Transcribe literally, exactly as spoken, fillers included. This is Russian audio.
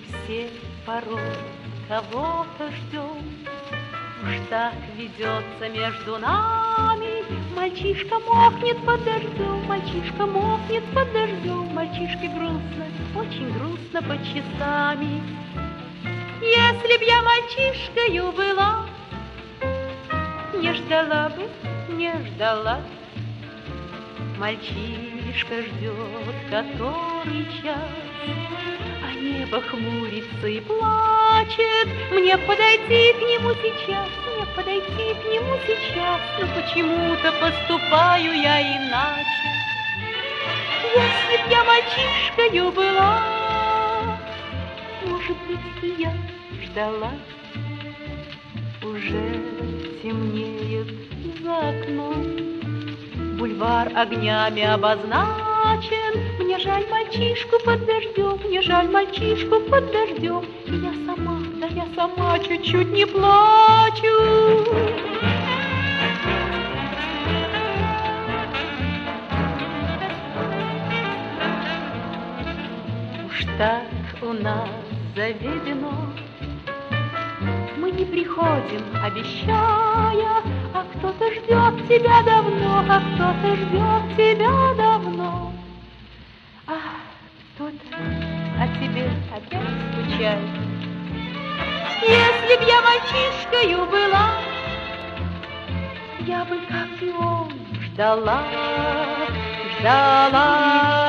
все порой кого-то ждем. Уж так ведется между нами. Мальчишка мокнет под дождем, мальчишка мокнет под дождем. Мальчишке грустно, очень грустно под часами. Если б я мальчишкою была, не ждала бы, не ждала. Мальчишка ждет который час, а небо хмурится и плачет. Мне подойти к нему сейчас, мне подойти к нему сейчас, но почему-то поступаю я иначе. Если б я мальчишкою была, может быть, и я ждала. Уже темнеет за окном, бульвар огнями обозначен. Мне жаль мальчишку под дождем, мне жаль мальчишку под дождем. И я сама, да я сама чуть-чуть не плачу. Уж так у нас заведено, мы не приходим, обещая, а кто-то ждет тебя давно, а кто-то ждет тебя давно. А кто-то о тебе опять скучает. Если б я мальчишкою была, я бы, как и он, ждала, ждала.